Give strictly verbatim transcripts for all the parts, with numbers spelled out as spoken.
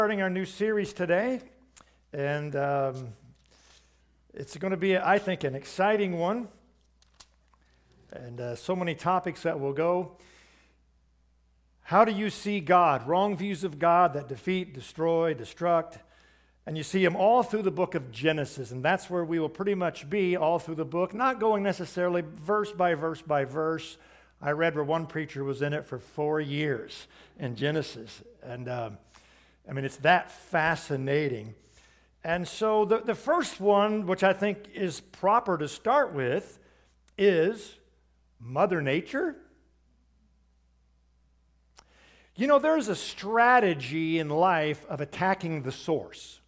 Starting our new series today, and um, it's going to be, I think, an exciting one, and uh, so many topics that will go. How do you see God? Wrong views of God that defeat, destroy, destruct, and you see them all through the book of Genesis, and that's where we will pretty much be all through the book, not going necessarily verse by verse by verse. I read where one preacher was in it for four years in Genesis, and um, I mean, it's that fascinating. And so the, the first one, which I think is proper to start with, is Mother Nature. You know, there's a strategy in life of attacking the source.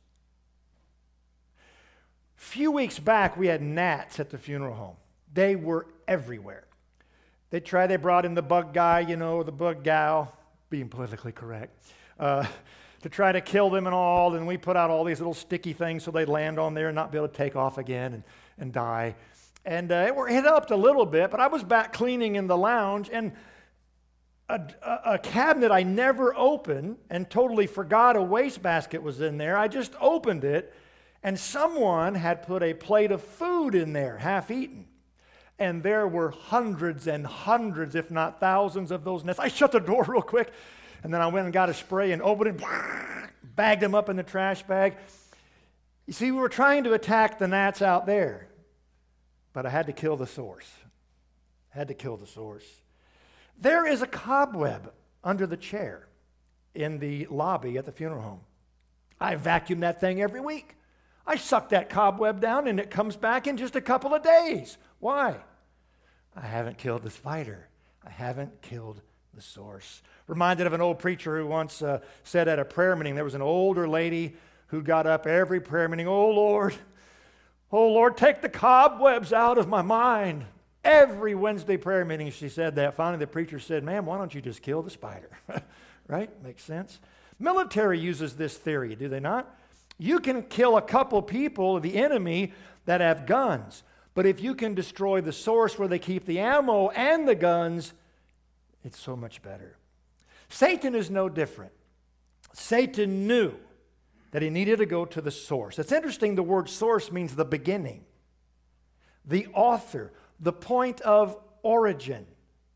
A few weeks back, we had gnats at the funeral home. They were everywhere. They tried, they brought in the bug guy, you know, the bug gal, being politically correct. Uh, to try to kill them and all, and we put out all these little sticky things so they'd land on there and not be able to take off again and, and die. And uh, it, it helped a little bit, but I was back cleaning in the lounge, and a, a, a cabinet I never opened and totally forgot a wastebasket was in there. I just opened it, and someone had put a plate of food in there, half-eaten. And there were hundreds and hundreds, if not thousands, of those gnats. I shut the door real quick. And then I went and got a spray and opened it, bagged them up in the trash bag. You see, we were trying to attack the gnats out there, but I had to kill the source. I had to kill the source. There is a cobweb under the chair in the lobby at the funeral home. I vacuum that thing every week. I suck that cobweb down and it comes back in just a couple of days. Why? I haven't killed the spider. I haven't killed the source. Reminded of an old preacher who once uh, said at a prayer meeting, there was an older lady who got up every prayer meeting, "Oh Lord, oh Lord, take the cobwebs out of my mind." Every Wednesday prayer meeting she said that. Finally the preacher said, "Ma'am, why don't you just kill the spider?" Right? Makes sense. Military uses this theory, do they not? You can kill a couple people, the enemy, that have guns. But if you can destroy the source where they keep the ammo and the guns, it's so much better. Satan is no different. Satan knew that he needed to go to the source. It's interesting, the word source means the beginning, the author, the point of origin.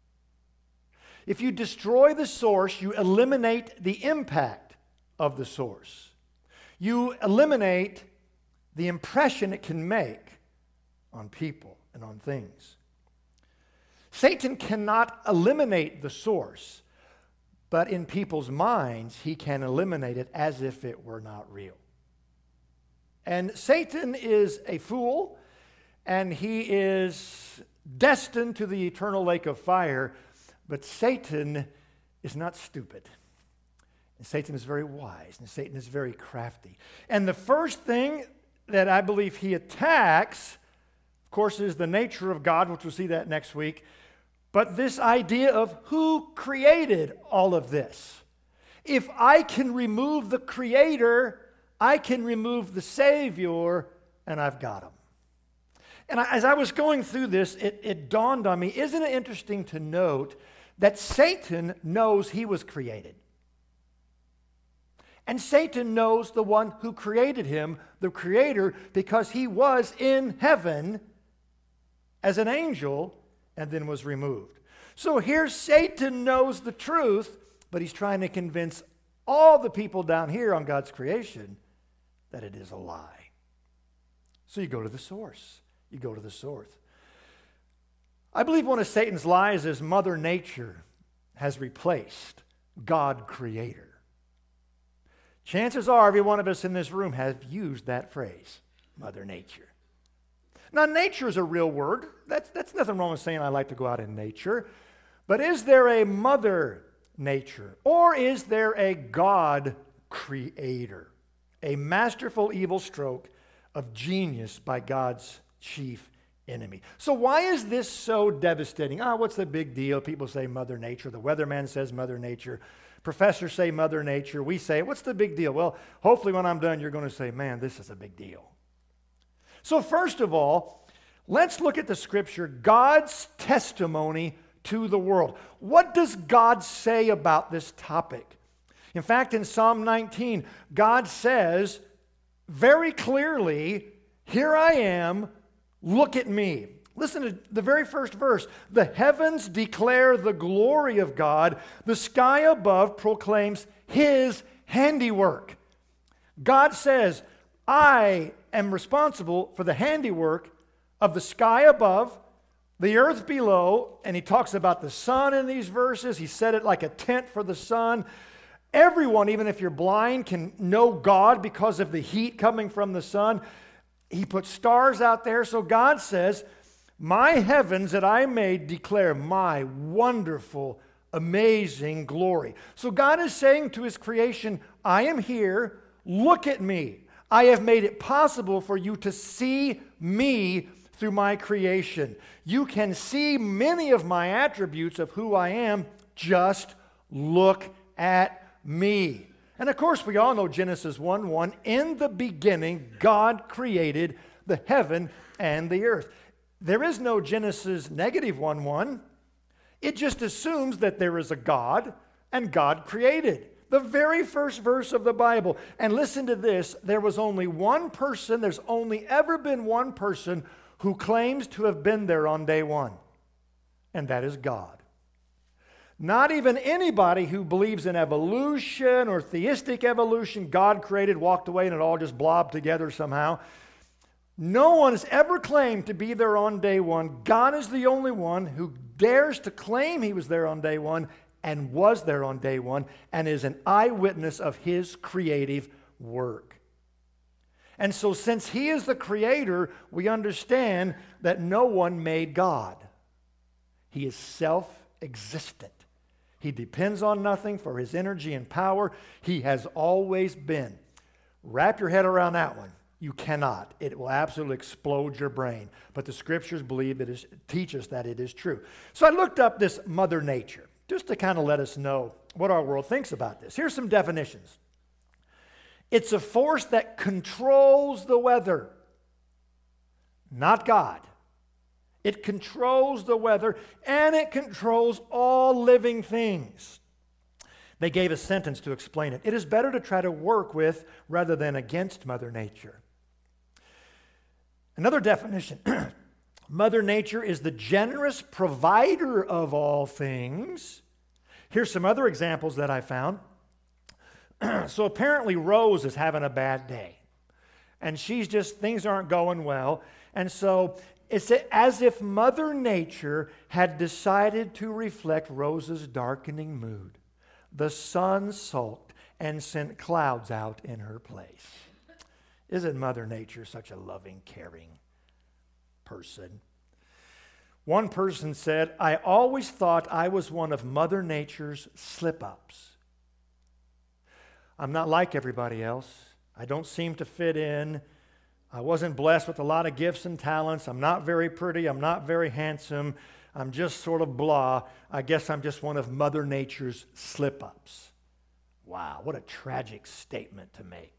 If you destroy the source, you eliminate the impact of the source. You eliminate the impression it can make on people and on things. Satan cannot eliminate the source, but in people's minds, he can eliminate it as if it were not real. And Satan is a fool, and he is destined to the eternal lake of fire, but Satan is not stupid. And Satan is very wise, and Satan is very crafty. And the first thing that I believe he attacks, of course, is the nature of God, which we'll see that next week. But this idea of who created all of this. If I can remove the creator, I can remove the Savior, and I've got him. And I, as I was going through this, it, it dawned on me, isn't it interesting to note that Satan knows he was created? And Satan knows the one who created him, the creator, because he was in heaven as an angel and then was removed. So here Satan knows the truth, but he's trying to convince all the people down here on God's creation that it is a lie. So you go to the source. You go to the source. I believe one of Satan's lies is Mother Nature has replaced God Creator. Chances are every one of us in this room have used that phrase, Mother Nature. Now, nature is a real word. That's, that's nothing wrong with saying I like to go out in nature. But is there a Mother Nature? Or is there a God Creator? A masterful evil stroke of genius by God's chief enemy. So why is this so devastating? Ah, what's the big deal? People say Mother Nature. The weatherman says Mother Nature. Professors say Mother Nature. We say, what's the big deal? Well, hopefully when I'm done, you're going to say, man, this is a big deal. So first of all, let's look at the scripture, God's testimony to the world. What does God say about this topic? In fact, in Psalm nineteen, God says very clearly, here I am, look at me. Listen to the very first verse. The heavens declare the glory of God. The sky above proclaims his handiwork. God says, I am responsible for the handiwork of the sky above, the earth below, and he talks about the sun in these verses. He said it like a tent for the sun. Everyone, even if you're blind, can know God because of the heat coming from the sun. He put stars out there. So God says, my heavens that I made declare my wonderful, amazing glory. So God is saying to his creation, I am here, look at me. I have made it possible for you to see me through my creation. You can see many of my attributes of who I am. Just look at me. And of course, we all know Genesis one one. In the beginning, God created the heaven and the earth. There is no Genesis negative one one. It just assumes that there is a God and God created. The very first verse of the Bible. And listen to this. There was only one person, there's only ever been one person who claims to have been there on day one. And that is God. Not even anybody who believes in evolution or theistic evolution, God created, walked away, and it all just blobbed together somehow. No one has ever claimed to be there on day one. God is the only one who dares to claim he was there on day one and was there on day one and is an eyewitness of his creative work. And so since he is the creator, we understand that no one made God. He is self-existent. He depends on nothing for his energy and power. He has always been. Wrap your head around that one. You cannot. It will absolutely explode your brain. But the scriptures believe it is, teach us that it is true. So I looked up this Mother Nature, just to kind of let us know what our world thinks about this. Here's some definitions. It's a force that controls the weather, not God. It controls the weather, and it controls all living things. They gave a sentence to explain it. It is better to try to work with rather than against Mother Nature. Another definition, Mother Nature is the generous provider of all things. Here's some other examples that I found. So apparently Rose is having a bad day. And she's just, things aren't going well. And so it's as if Mother Nature had decided to reflect Rose's darkening mood. The sun sulked and sent clouds out in her place. Isn't Mother Nature such a loving, caring person? One person said, I always thought I was one of Mother Nature's slip-ups. I'm not like everybody else. I don't seem to fit in. I wasn't blessed with a lot of gifts and talents. I'm not very pretty. I'm not very handsome. I'm just sort of blah. I guess I'm just one of Mother Nature's slip-ups. Wow, what a tragic statement to make.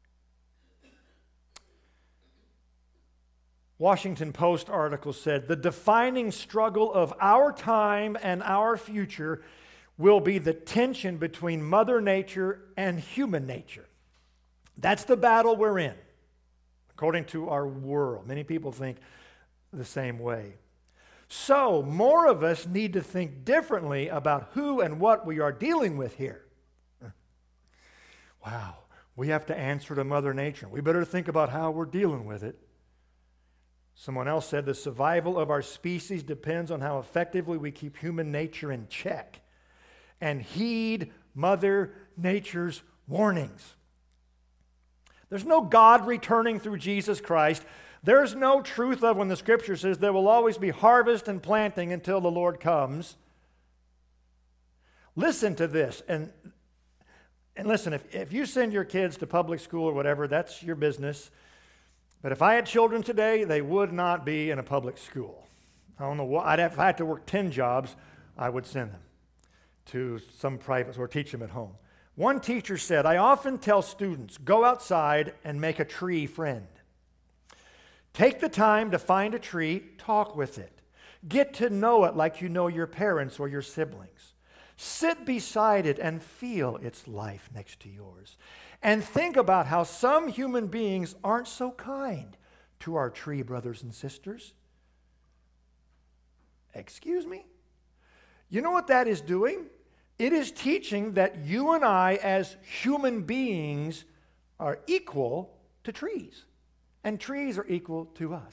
Washington Post article said, the defining struggle of our time and our future will be the tension between Mother Nature and human nature. That's the battle we're in, according to our world. Many people think the same way. So, more of us need to think differently about who and what we are dealing with here. Wow, we have to answer to Mother Nature. We better think about how we're dealing with it. Someone else said the survival of our species depends on how effectively we keep human nature in check and heed Mother Nature's warnings. There's no God returning through Jesus Christ. There's no truth of when the Scripture says there will always be harvest and planting until the Lord comes. Listen to this. And, and listen, if, if you send your kids to public school or whatever, that's your business. But if I had children today, they would not be in a public school. I don't know what, I'd have, if I had to work ten jobs, I would send them to some private or teach them at home. One teacher said, I often tell students, go outside and make a tree friend. Take the time to find a tree, talk with it. Get to know it like you know your parents or your siblings. Sit beside it and feel its life next to yours. And think about how some human beings aren't so kind to our tree brothers and sisters. Excuse me? You know what that is doing? It is teaching that you and I as human beings are equal to trees. And trees are equal to us.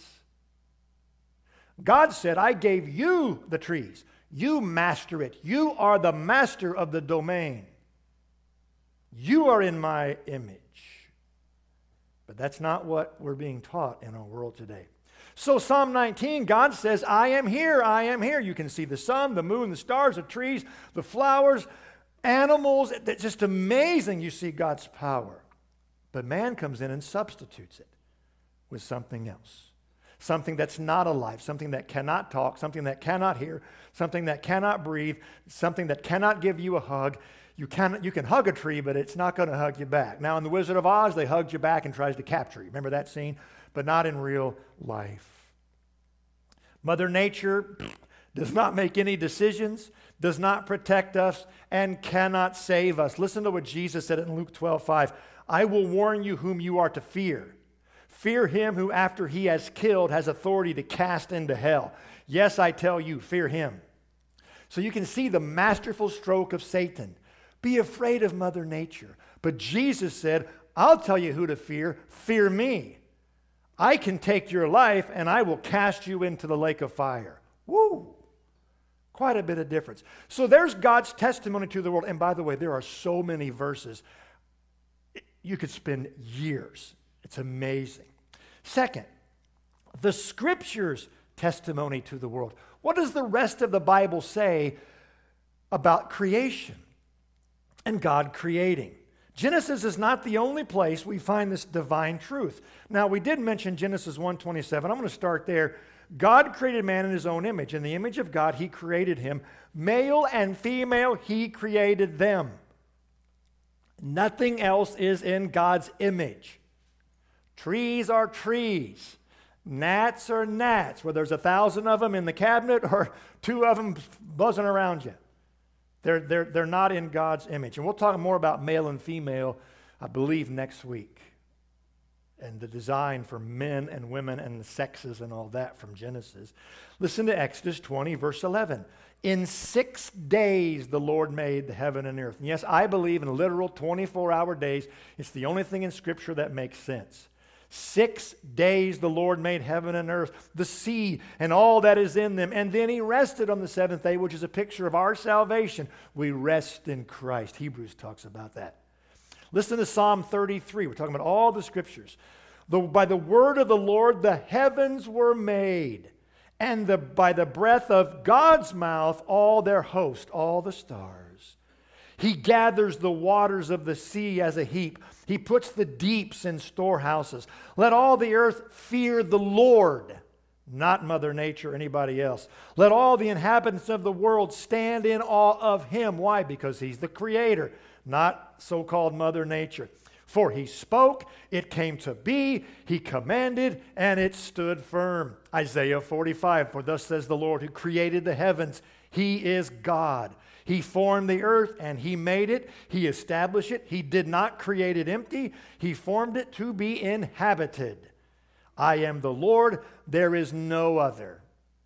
God said, I gave you the trees. You master it. You are the master of the domain. You are in my image. But that's not what we're being taught in our world today. So Psalm nineteen, God says, I am here, I am here. You can see the sun, the moon, the stars, the trees, the flowers, animals. It's just amazing you see God's power. But man comes in and substitutes it with something else. Something that's not alive, something that cannot talk, something that cannot hear, something that cannot breathe, something that cannot give you a hug. You can, you can hug a tree, but it's not going to hug you back. Now, in The Wizard of Oz, they hugged you back and tries to capture you. Remember that scene? But not in real life. Mother Nature does not make any decisions, does not protect us, and cannot save us. Listen to what Jesus said in Luke twelve five. I will warn you whom you are to fear. Fear him who, after he has killed, has authority to cast into hell. Yes, I tell you, fear him. So you can see the masterful stroke of Satan. Be afraid of Mother Nature. But Jesus said, I'll tell you who to fear. Fear me. I can take your life and I will cast you into the lake of fire. Woo! Quite a bit of difference. So there's God's testimony to the world. And by the way, there are so many verses. You could spend years. It's amazing. Second, the Scriptures' testimony to the world. What does the rest of the Bible say about creation and God creating? Genesis is not the only place we find this divine truth. Now, we did mention Genesis one twenty-seven. I'm going to start there. God created man in his own image. In the image of God, he created him. Male and female, he created them. Nothing else is in God's image. Trees are trees. Gnats are gnats, where there's a thousand of them in the cabinet or two of them buzzing around you. They're, they're, they're not in God's image. And we'll talk more about male and female, I believe, next week. And the design for men and women and the sexes and all that from Genesis. Listen to Exodus twenty, verse eleven. In six days the Lord made the heaven and earth. And yes, I believe in literal twenty-four hour days. It's the only thing in Scripture that makes sense. Six days the Lord made heaven and earth, the sea and all that is in them. And then he rested on the seventh day, which is a picture of our salvation. We rest in Christ. Hebrews talks about that. Listen to Psalm thirty-three. We're talking about all the Scriptures. The, by the word of the Lord the heavens were made, and the, by the breath of God's mouth all their host, all the stars. He gathers the waters of the sea as a heap. He puts the deeps in storehouses. Let all the earth fear the Lord, not Mother Nature or anybody else. Let all the inhabitants of the world stand in awe of him. Why? Because he's the creator, not so-called Mother Nature. For he spoke, it came to be, he commanded, and it stood firm. Isaiah forty-five, for thus says the Lord who created the heavens, he is God. He formed the earth and he made it. He established it. He did not create it empty. He formed it to be inhabited. I am the Lord, there is no other.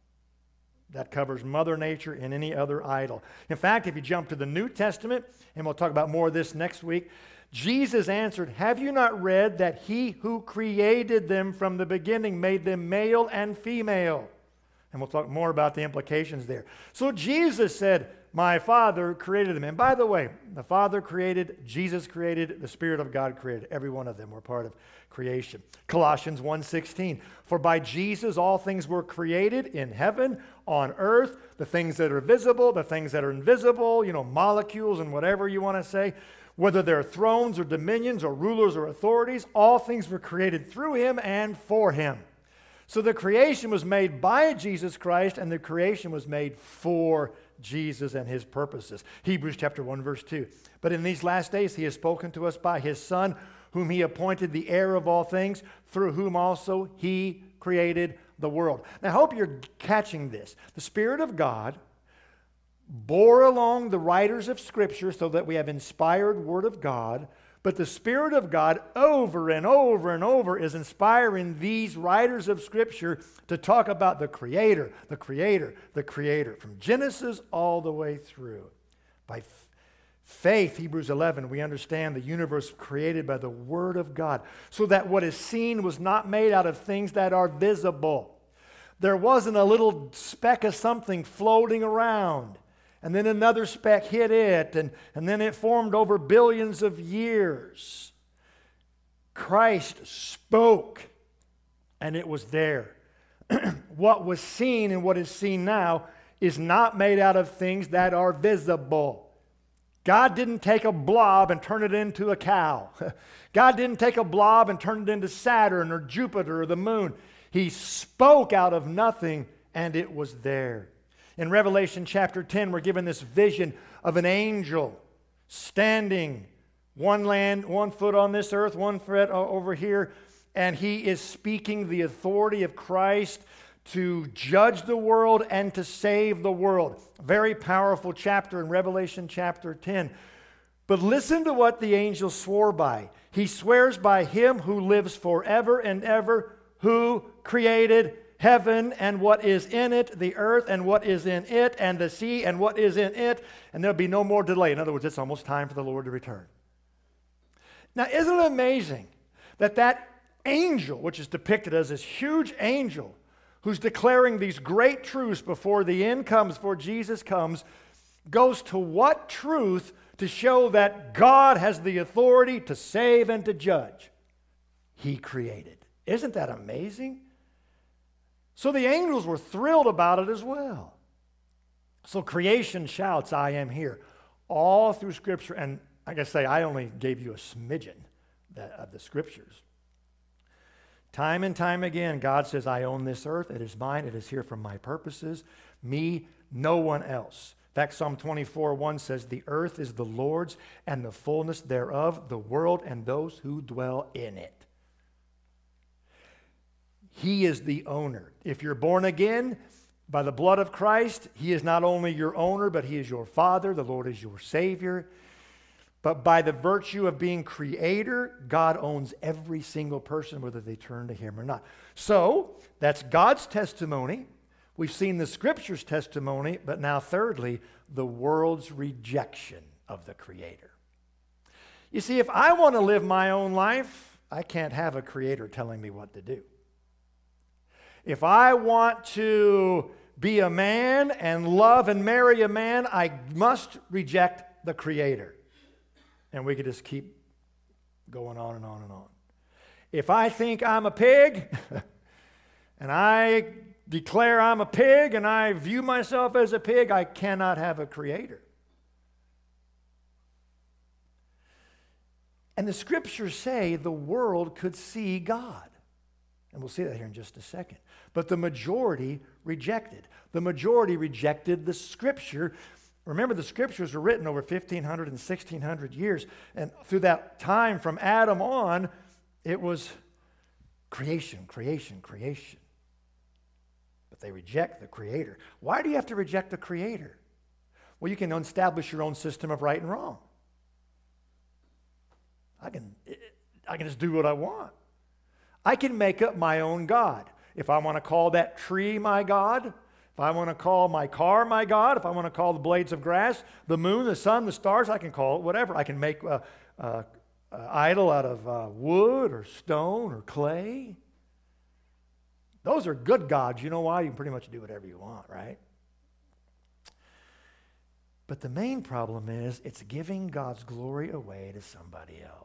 That covers Mother Nature and any other idol. In fact, if you jump to the New Testament, and we'll talk about more of this next week, Jesus answered, have you not read that he who created them from the beginning made them male and female? And we'll talk more about the implications there. So Jesus said, my Father created them. And by the way, the Father created, Jesus created, the Spirit of God created. Every one of them were part of creation. Colossians one sixteen, for by Jesus all things were created in heaven, on earth, the things that are visible, the things that are invisible, you know, molecules and whatever you want to say, whether they're thrones or dominions or rulers or authorities, all things were created through him and for him. So the creation was made by Jesus Christ, and the creation was made for Jesus and his purposes. Hebrews chapter one, verse two. But in these last days he has spoken to us by his Son, whom he appointed the heir of all things, through whom also he created the world. Now I hope you're catching this. The Spirit of God bore along the writers of Scripture so that we have inspired Word of God, but the Spirit of God over and over and over is inspiring these writers of Scripture to talk about the Creator, the Creator, the Creator, from Genesis all the way through. By f- faith, Hebrews eleven, we understand the universe created by the Word of God, so that what is seen was not made out of things that are visible. There wasn't a little speck of something floating around, and then another speck hit it, and, and then it formed over billions of years. Christ spoke, and it was there. What was seen and what is seen now is not made out of things that are visible. God didn't take a blob and turn it into a cow. God didn't take a blob and turn it into Saturn or Jupiter or the moon. He spoke out of nothing, and it was there. In Revelation chapter ten, we're given this vision of an angel standing, one land, one foot on this earth, one foot over here, and he is speaking the authority of Christ to judge the world and to save the world. Very powerful chapter in Revelation chapter ten. But listen to what the angel swore by. He swears by him who lives forever and ever, who created heaven and what is in it, the earth and what is in it, and the sea and what is in it, and there'll be no more delay. In other words, it's almost time for the Lord to return. Now, isn't it amazing that that angel, which is depicted as this huge angel, who's declaring these great truths before the end comes, before Jesus comes, goes to what truth to show that God has the authority to save and to judge? He created. Isn't that amazing? So the angels were thrilled about it as well. So creation shouts, I am here, all through Scripture. And like I say, I only gave you a smidgen of the Scriptures. Time and time again, God says, I own this earth. It is mine. It is here for my purposes. Me, no one else. In fact, Psalm twenty-four one says, the earth is the Lord's and the fullness thereof, the world and those who dwell in it. He is the owner. If you're born again by the blood of Christ, He is not only your owner, but He is your Father. The Lord is your Savior. But by the virtue of being Creator, God owns every single person, whether they turn to Him or not. So, that's God's testimony. We've seen the Scripture's testimony, but now thirdly, the world's rejection of the Creator. You see, if I want to live my own life, I can't have a Creator telling me what to do. If I want to be a man and love and marry a man, I must reject the Creator. And we could just keep going on and on and on. If I think I'm a pig, and I declare I'm a pig, and I view myself as a pig, I cannot have a Creator. And the Scriptures say the world could see God. And we'll see that here in just a second. But the majority rejected. The majority rejected the Scripture. Remember, the Scriptures were written over fifteen hundred and sixteen hundred years. And through that time from Adam on, it was creation, creation, creation. But they reject the Creator. Why do you have to reject the Creator? Well, you can establish your own system of right and wrong. I can, I can just do what I want. I can make up my own God. If I want to call that tree my God, if I want to call my car my God, if I want to call the blades of grass, the moon, the sun, the stars, I can call it whatever. I can make an uh, uh, uh, idol out of uh, wood or stone or clay. Those are good gods. You know why? You can pretty much do whatever you want, right? But the main problem is it's giving God's glory away to somebody else.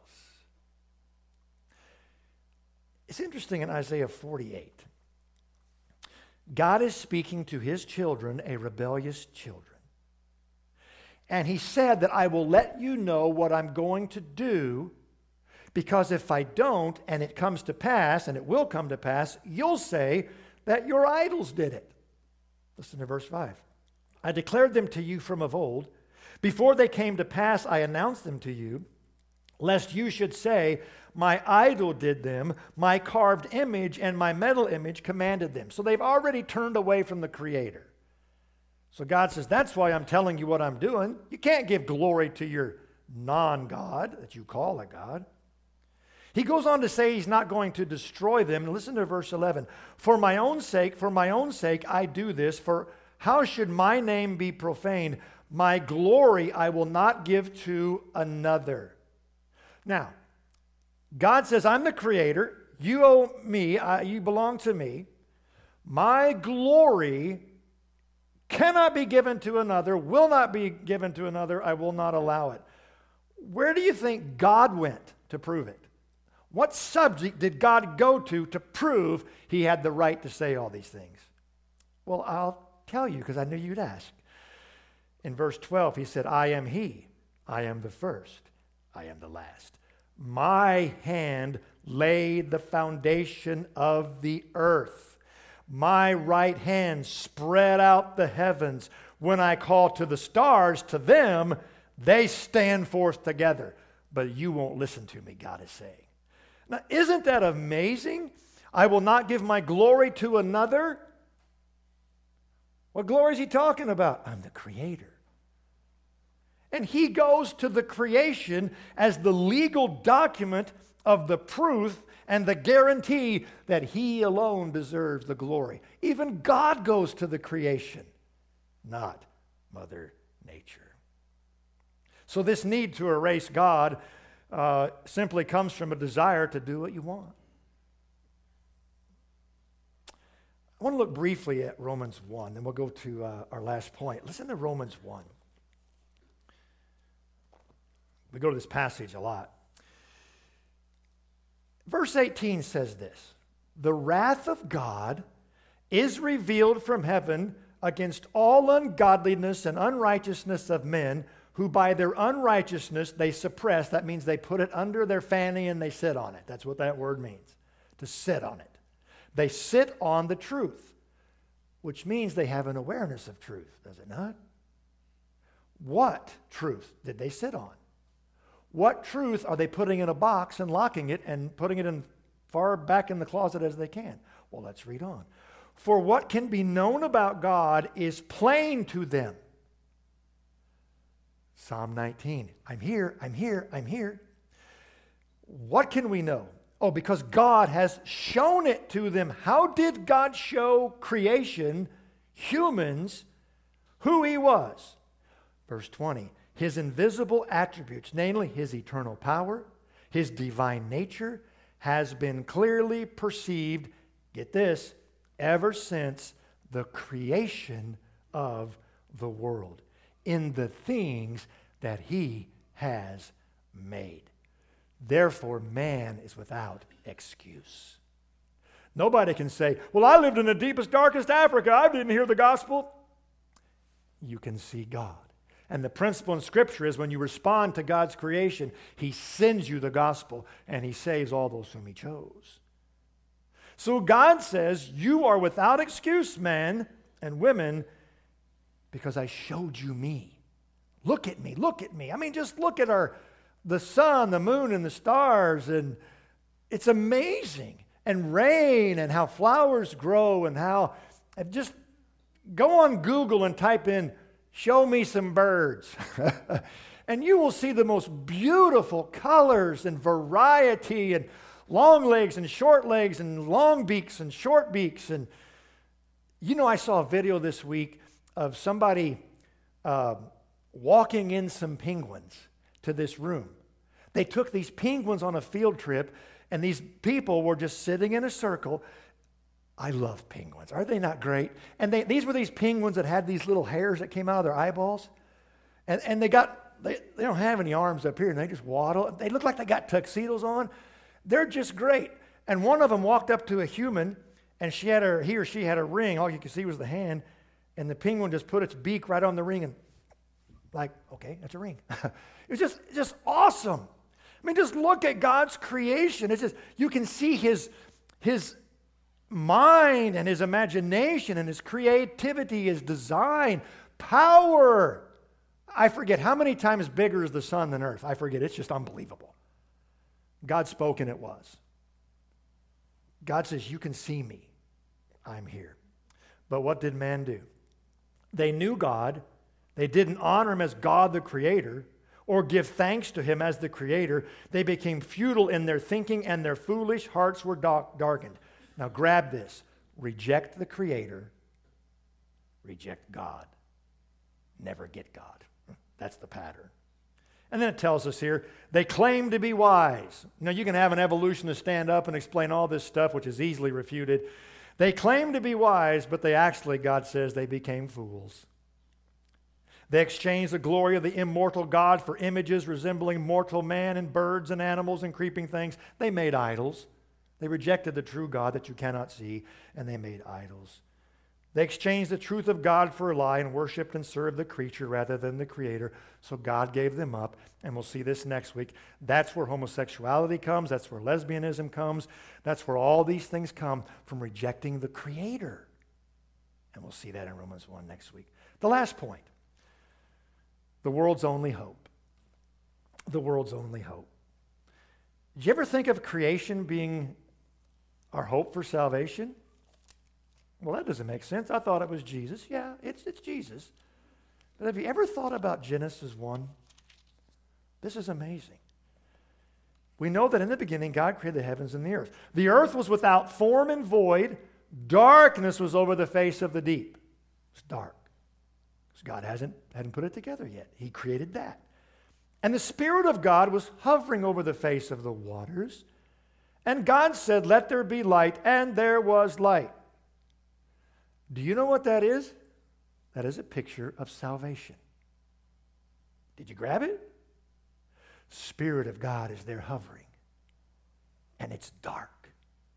It's interesting in Isaiah forty-eight. God is speaking to His children, a rebellious children. And He said that I will let you know what I'm going to do, because if I don't, and it comes to pass, and it will come to pass, you'll say that your idols did it. Listen to verse five. I declared them to you from of old. Before they came to pass, I announced them to you, lest you should say, my idol did them, my carved image and my metal image commanded them. So they've already turned away from the Creator. So God says, that's why I'm telling you what I'm doing. You can't give glory to your non-God that you call a God. He goes on to say he's not going to destroy them. And listen to verse eleven. For my own sake, for my own sake, I do this. For how should my name be profaned? My glory I will not give to another. Now, God says, I'm the creator. You owe me. I, you belong to me. My glory cannot be given to another, will not be given to another. I will not allow it. Where do you think God went to prove it? What subject did God go to to prove he had the right to say all these things? Well, I'll tell you because I knew you'd ask. In verse twelve, he said, I am he. I am the first. I am the last. My hand laid the foundation of the earth. My right hand spread out the heavens. When I call to the stars, to them, they stand forth together. But you won't listen to me, God is saying. Now, isn't that amazing? I will not give my glory to another. What glory is he talking about? I'm the creator. And he goes to the creation as the legal document of the proof and the guarantee that he alone deserves the glory. Even God goes to the creation, not Mother Nature. So this need to erase God uh, simply comes from a desire to do what you want. I want to look briefly at Romans one, and we'll go to uh, our last point. Listen to Romans one. We go to this passage a lot. Verse eighteen says this, the wrath of God is revealed from heaven against all ungodliness and unrighteousness of men who by their unrighteousness they suppress. That means they put it under their fanny and they sit on it. That's what that word means, to sit on it. They sit on the truth, which means they have an awareness of truth, does it not? What truth did they sit on? What truth are they putting in a box and locking it and putting it in far back in the closet as they can? Well, let's read on. For what can be known about God is plain to them. Psalm nineteen. I'm here, I'm here, I'm here. What can we know? Oh, because God has shown it to them. How did God show creation, humans, who he was? Verse twenty. His invisible attributes, namely his eternal power, his divine nature, has been clearly perceived, get this, ever since the creation of the world, in the things that he has made. Therefore, man is without excuse. Nobody can say, well, I lived in the deepest, darkest Africa. I didn't hear the gospel. You can see God. And the principle in Scripture is when you respond to God's creation, he sends you the gospel and he saves all those whom he chose. So God says, you are without excuse, men and women, because I showed you me. Look at me, look at me. I mean, just look at our the sun, the moon, and the stars, and it's amazing. And rain, and how flowers grow, and how, just go on Google and type in, show me some birds. And you will see the most beautiful colors and variety and long legs and short legs and long beaks and short beaks. And you know, I saw a video this week of somebody uh, walking in some penguins to this room. They took these penguins on a field trip, and these people were just sitting in a circle. I love penguins. Are they not great? And they, these were these penguins that had these little hairs that came out of their eyeballs. And, and they got, they, they don't have any arms up here, and they just waddle. They look like they got tuxedos on. They're just great. And one of them walked up to a human, and she had her, he or she had a ring. All you could see was the hand. And the penguin just put its beak right on the ring and like, okay, that's a ring. It was just, just awesome. I mean, just look at God's creation. It's just, you can see his, his mind and his imagination and his creativity, his design, power. I forget how many times bigger is the sun than earth. I forget. It's just unbelievable. God spoke and it was. God says, you can see me. I'm here. But what did man do? They knew God. They didn't honor him as God the Creator or give thanks to him as the Creator. They became futile in their thinking, and their foolish hearts were dark, darkened. Now grab this. Reject the Creator. Reject God. Never get God. That's the pattern. And then it tells us here, they claim to be wise. Now you can have an evolutionist stand up and explain all this stuff, which is easily refuted. They claim to be wise, but they actually, God says, they became fools. They exchanged the glory of the immortal God for images resembling mortal man and birds and animals and creeping things. They made idols. They rejected the true God that you cannot see, and they made idols. They exchanged the truth of God for a lie and worshiped and served the creature rather than the Creator. So God gave them up, and we'll see this next week. That's where homosexuality comes. That's where lesbianism comes. That's where all these things come, from rejecting the Creator. And we'll see that in Romans one next week. The last point, the world's only hope. The world's only hope. Did you ever think of creation being our hope for salvation? Well, that doesn't make sense. I thought it was Jesus. Yeah, it's, it's Jesus. But have you ever thought about Genesis one? This is amazing. We know that in the beginning, God created the heavens and the earth. The earth was without form and void. Darkness was over the face of the deep. It's dark. Because God hasn't, hadn't put it together yet. He created that. And the Spirit of God was hovering over the face of the waters. And God said, "Let there be light," and there was light. Do you know what that is? That is a picture of salvation. Did you grab it? Spirit of God is there hovering. And it's dark.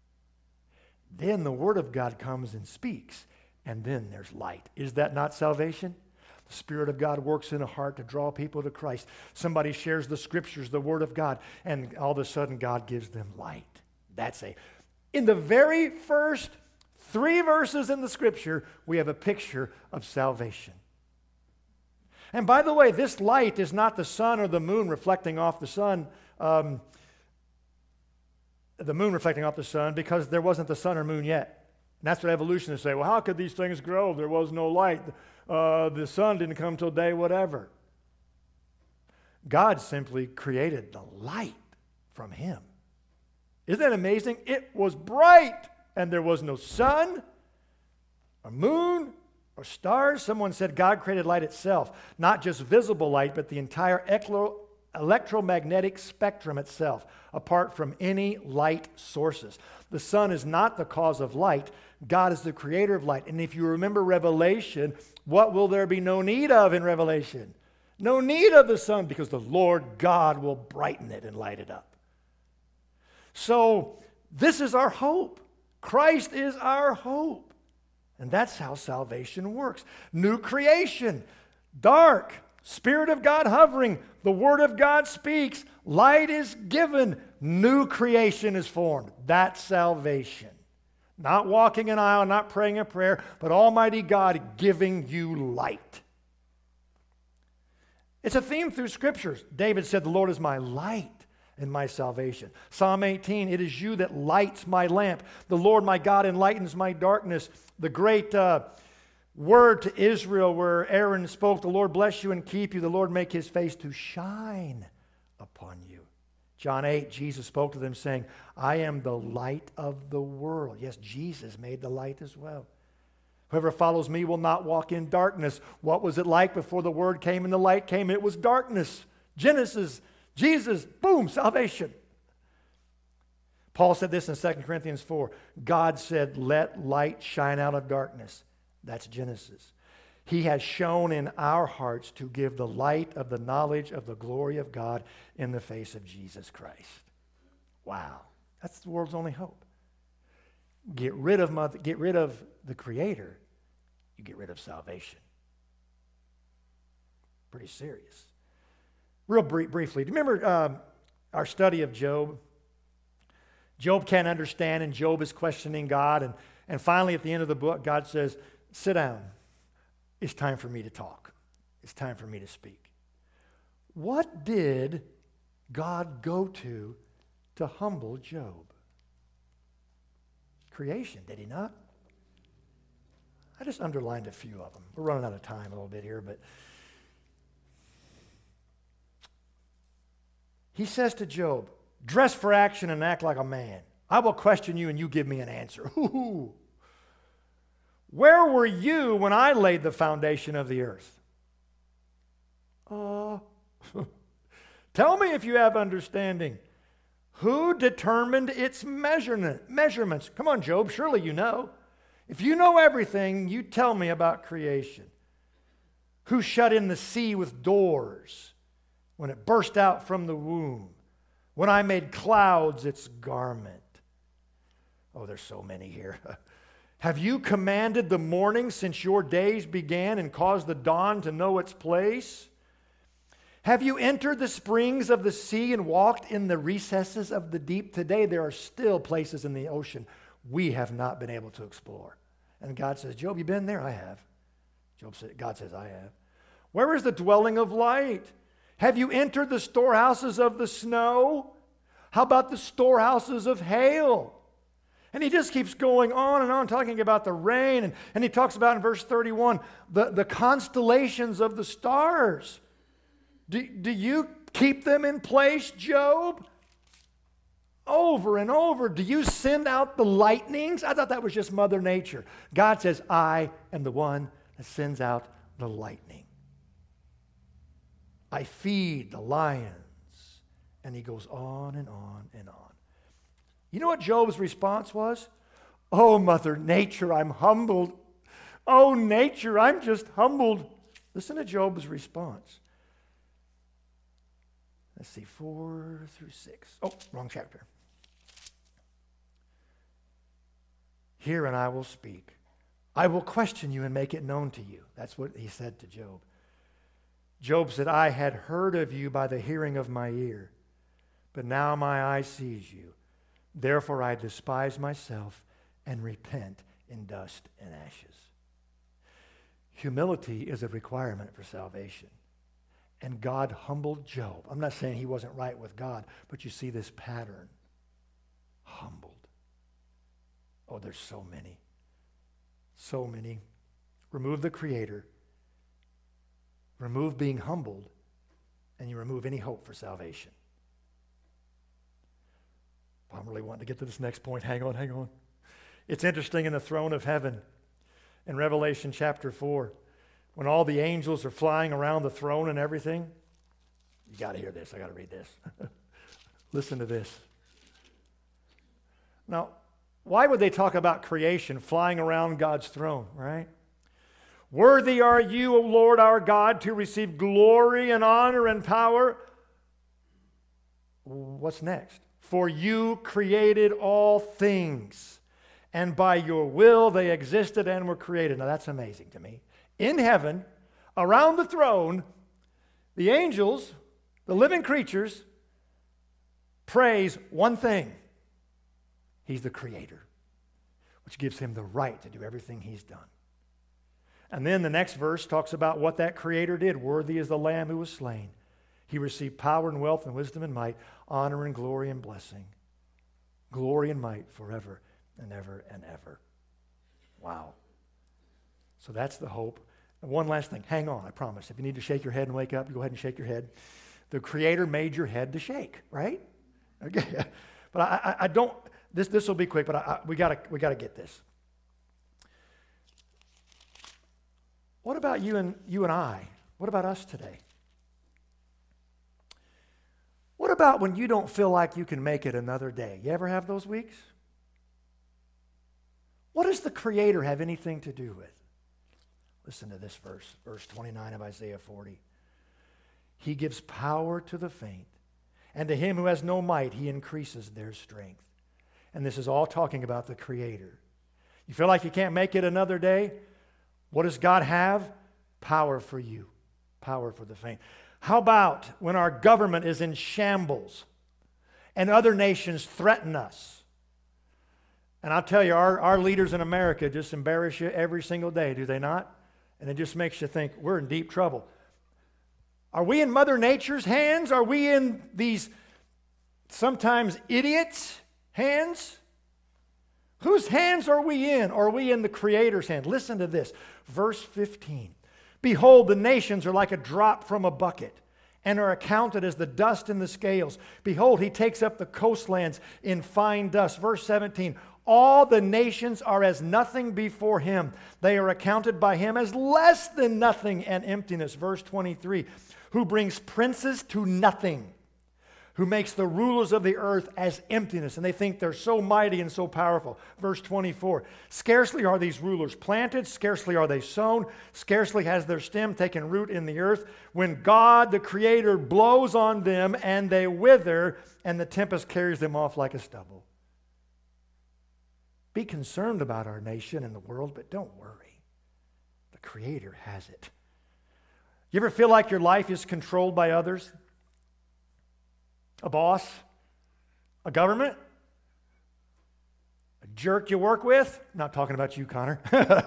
Then the Word of God comes and speaks. And then there's light. Is that not salvation? The Spirit of God works in a heart to draw people to Christ. Somebody shares the Scriptures, the Word of God, and all of a sudden God gives them light. That's a... In the very first three verses in the Scripture, we have a picture of salvation. And by the way, this light is not the sun or the moon reflecting off the sun, um, the moon reflecting off the sun, because there wasn't the sun or moon yet. And that's what evolutionists say. Well, how could these things grow? There was no light. Uh, the sun didn't come till day whatever. God simply created the light from Him. Isn't that amazing? It was bright. And there was no sun, or moon, or stars. Someone said God created light itself. Not just visible light, but the entire electromagnetic spectrum itself, apart from any light sources. The sun is not the cause of light. God is the creator of light. And if you remember Revelation, what will there be no need of in Revelation? No need of the sun, because the Lord God will brighten it and light it up. So this is our hope. Christ is our hope. And that's how salvation works. New creation, dark, Spirit of God hovering, the Word of God speaks, light is given, new creation is formed. That's salvation. Not walking an aisle, not praying a prayer, but Almighty God giving you light. It's a theme through Scriptures. David said, "The Lord is my light and my salvation." Psalm eighteen, "It is you that lights my lamp. The Lord my God enlightens my darkness." The great uh, word to Israel where Aaron spoke, "The Lord bless you and keep you. The Lord make His face to shine upon you." John eight, Jesus spoke to them saying, "I am the light of the world." Yes, Jesus made the light as well. "Whoever follows me will not walk in darkness." What was it like before the Word came and the light came? It was darkness. Genesis, Jesus, boom, salvation. Paul said this in Second Corinthians four. God said, "Let light shine out of darkness." That's Genesis. He has shone in our hearts to give the light of the knowledge of the glory of God in the face of Jesus Christ. Wow. That's the world's only hope. Get rid of mother, get rid of the Creator, you get rid of salvation. Pretty serious. Real brief, briefly, do you remember um, our study of Job? Job can't understand, and Job is questioning God. And, and finally, at the end of the book, God says, "Sit down. It's time for me to talk. It's time for me to speak." What did God go to to humble Job? Creation, did He not? I just underlined a few of them. We're running out of time a little bit here, but he says to Job, dress for action and act like a man. I will question you and you give me an answer. Ooh. Where were you when I laid the foundation of the earth? Uh, tell me if you have understanding. Who determined its measurement, measurements? Come on, Job, surely you know. If you know everything, you tell me about creation. Who shut in the sea with doors when it burst out from the womb? When I made clouds its garment? Oh, there's so many here. Have you commanded the morning since your days began and caused the dawn to know its place? Have you entered the springs of the sea and walked in the recesses of the deep? Today there are still places in the ocean we have not been able to explore. And God says, Job, you been there? I have. Job said, God says, I have. Where is the dwelling of light? Have you entered the storehouses of the snow? How about the storehouses of hail? And he just keeps going on and on talking about the rain. And, and he talks about in verse thirty-one, the, the constellations of the stars. Do, do you keep them in place, Job? Over and over. Do you send out the lightnings? I thought that was just Mother Nature. God says, I am the one that sends out the lightning. I feed the lions. And he goes on and on and on. You know what Job's response was? Oh, Mother Nature, I'm humbled. Oh, nature, I'm just humbled. Listen to Job's response. Let's see, four through six. Oh, wrong chapter. Hear and I will speak. I will question you and make it known to you. That's what he said to Job. Job said, I had heard of you by the hearing of my ear, but now my eye sees you. Therefore I despise myself and repent in dust and ashes. Humility is a requirement for salvation. And God humbled Job. I'm not saying he wasn't right with God, but you see this pattern. Humbled. Oh, there's so many. So many. Remove the Creator. Remove being humbled, and you remove any hope for salvation. I'm really wanting to get to this next point. Hang on, hang on. It's interesting in the throne of heaven, in Revelation chapter four, when all the angels are flying around the throne and everything. You got to hear this. I got to read this. Listen to this. Now, why would they talk about creation flying around God's throne, right? Worthy are you, O Lord our God, to receive glory and honor and power. What's next? For you created all things, and by your will they existed and were created. Now that's amazing to me. In heaven, around the throne, the angels, the living creatures, praise one thing. He's the Creator, which gives him the right to do everything he's done. And then the next verse talks about what that Creator did. Worthy is the Lamb who was slain. He received power and wealth and wisdom and might, honor and glory and blessing. Glory and might forever and ever and ever. Wow. So that's the hope. And one last thing. Hang on, I promise. If you need to shake your head and wake up, you go ahead and shake your head. The Creator made your head to shake, right? Okay. But I, I, I don't, this this will be quick, but I, I, we gotta we gotta get this. What about you and you and I? What about us today? What about when you don't feel like you can make it another day? You ever have those weeks? What does the Creator have anything to do with? Listen to this verse, verse twenty-nine of Isaiah forty. He gives power to the faint, and to him who has no might, he increases their strength. And this is all talking about the Creator. You feel like you can't make it another day? What does God have? Power for you. Power for the faint. How about when our government is in shambles and other nations threaten us? And I'll tell you, our, our leaders in America just embarrass you every single day, do they not? And it just makes you think we're in deep trouble. Are we in Mother Nature's hands? Are we in these sometimes idiots' hands? Whose hands are we in? Are we in the Creator's hand? Listen to this. Verse fifteen. Behold, the nations are like a drop from a bucket, and are accounted as the dust in the scales. Behold, he takes up the coastlands in fine dust. Verse seventeen. All the nations are as nothing before him. They are accounted by him as less than nothing and emptiness. Verse twenty-three. Who brings princes to nothing, who makes the rulers of the earth as emptiness. And they think they're so mighty and so powerful. Verse twenty-four. Scarcely are these rulers planted, scarcely are they sown, scarcely has their stem taken root in the earth, when God, the Creator, blows on them and they wither, and the tempest carries them off like a stubble. Be concerned about our nation and the world, but don't worry. The Creator has it. You ever feel like your life is controlled by others? A boss? A government? A jerk you work with? Not talking about you, Connor.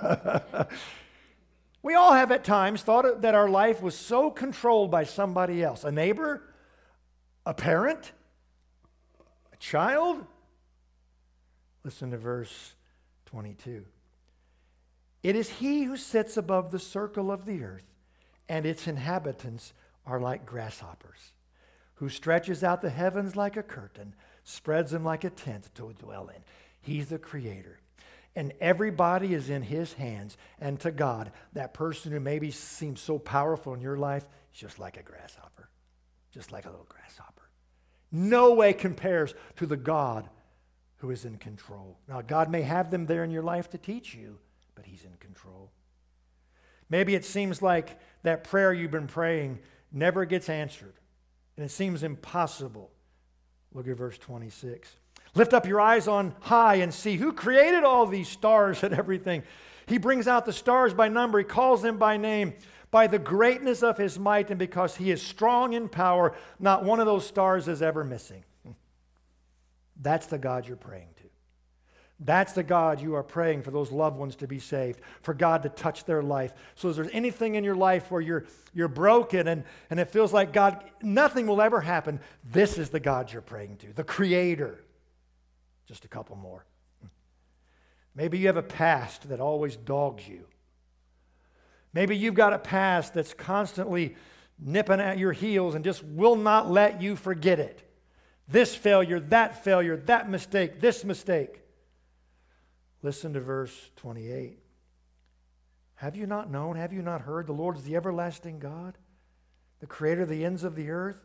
We all have at times thought that our life was so controlled by somebody else. A neighbor? A parent? A child? Listen to verse twenty-two. It is he who sits above the circle of the earth, and its inhabitants are like grasshoppers, who stretches out the heavens like a curtain, spreads them like a tent to dwell in. He's the Creator. And everybody is in his hands. And to God, that person who maybe seems so powerful in your life is just like a grasshopper. Just like a little grasshopper. No way compares to the God who is in control. Now, God may have them there in your life to teach you, but he's in control. Maybe it seems like that prayer you've been praying never gets answered, and it seems impossible. Look at verse twenty-six. Lift up your eyes on high and see who created all these stars and everything. He brings out the stars by number. He calls them by name. By the greatness of his might and because he is strong in power, not one of those stars is ever missing. That's the God you're praying to. That's the God you are praying for those loved ones to be saved, for God to touch their life. So if there's anything in your life where you're, you're broken and, and it feels like God, nothing will ever happen, this is the God you're praying to, the Creator. Just a couple more. Maybe you have a past that always dogs you. Maybe you've got a past that's constantly nipping at your heels and just will not let you forget it. This failure, that failure, that mistake, this mistake. Listen to verse twenty-eight. Have you not known, have you not heard? The Lord is the everlasting God, the Creator of the ends of the earth.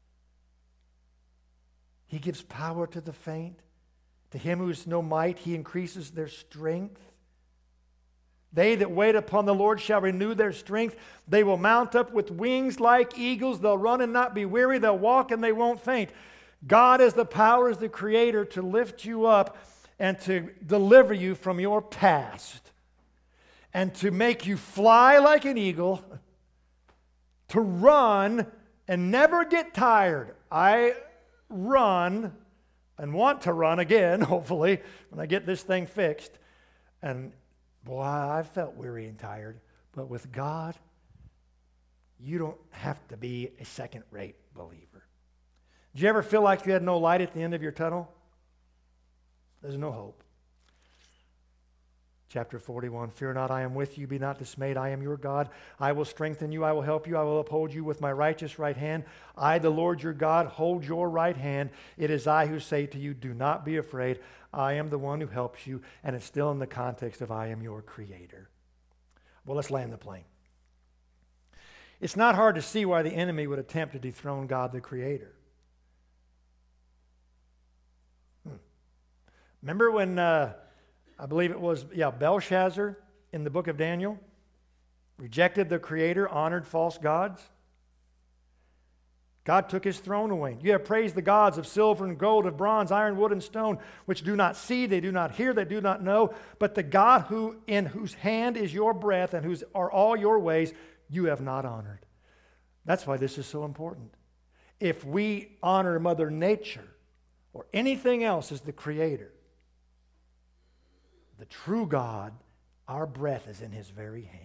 He gives power to the faint. To him who has no might, he increases their strength. They that wait upon the Lord shall renew their strength. They will mount up with wings like eagles. They'll run and not be weary. They'll walk and they won't faint. God has the power as the Creator to lift you up and to deliver you from your past and to make you fly like an eagle, to run and never get tired. I run and want to run again, hopefully, when I get this thing fixed. And boy, I felt weary and tired. But with God, you don't have to be a second-rate believer. Did you ever feel like you had no light at the end of your tunnel? There's no hope. Chapter forty-one, fear not, I am with you. Be not dismayed, I am your God. I will strengthen you, I will help you, I will uphold you with my righteous right hand. I, the Lord your God, hold your right hand. It is I who say to you, do not be afraid. I am the one who helps you. And it's still in the context of I am your Creator. Well, let's land the plane. It's not hard to see why the enemy would attempt to dethrone God the Creator. Hmm. Remember when... Uh, I believe it was, yeah, Belshazzar in the book of Daniel rejected the Creator, honored false gods. God took his throne away. You have praised the gods of silver and gold, of bronze, iron, wood, and stone, which do not see, they do not hear, they do not know. But the God who in whose hand is your breath and whose are all your ways, you have not honored. That's why this is so important. If we honor Mother Nature or anything else as the Creator, the true God, our breath is in his very hand.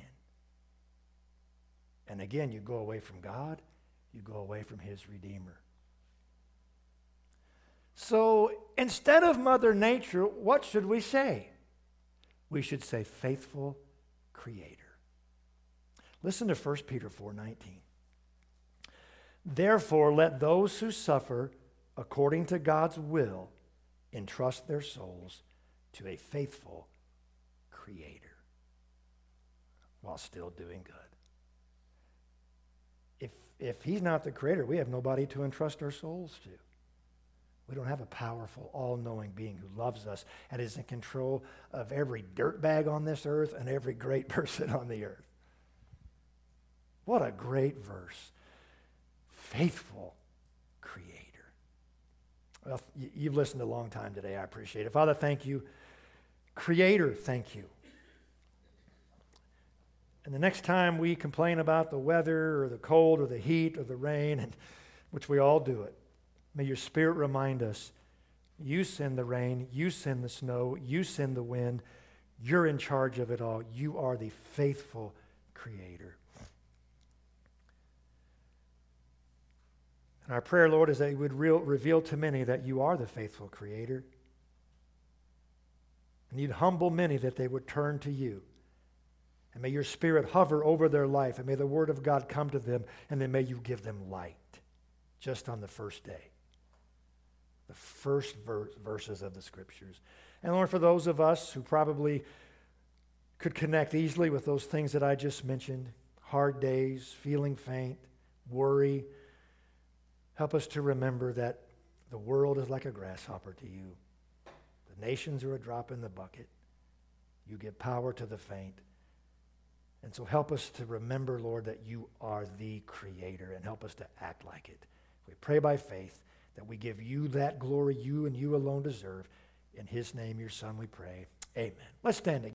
And again, you go away from God, you go away from his Redeemer. So instead of Mother Nature, what should we say? We should say faithful Creator. Listen to First Peter four nineteen. Therefore, let those who suffer according to God's will entrust their souls to a faithful Creator while still doing good. If, if He's not the Creator, we have nobody to entrust our souls to. We don't have a powerful, all-knowing being who loves us and is in control of every dirtbag on this earth and every great person on the earth. What a great verse. Faithful Creator. Well, you've listened a long time today. I appreciate it. Father, thank you. Creator, thank you. And the next time we complain about the weather or the cold or the heat or the rain, and which we all do it, may your Spirit remind us, you send the rain, you send the snow, you send the wind. You're in charge of it all. You are the faithful Creator. And our prayer, Lord, is that you would real, reveal to many that you are the faithful Creator. And you'd humble many that they would turn to you. And may your Spirit hover over their life, and may the Word of God come to them, and then may you give them light just on the first day. The first verse, verses of the Scriptures. And Lord, for those of us who probably could connect easily with those things that I just mentioned, hard days, feeling faint, worry, help us to remember that the world is like a grasshopper to you. The nations are a drop in the bucket. You give power to the faint. And so help us to remember, Lord, that you are the Creator, and help us to act like it. We pray by faith that we give you that glory you and you alone deserve. In His name, your Son, we pray. Amen. Let's stand together.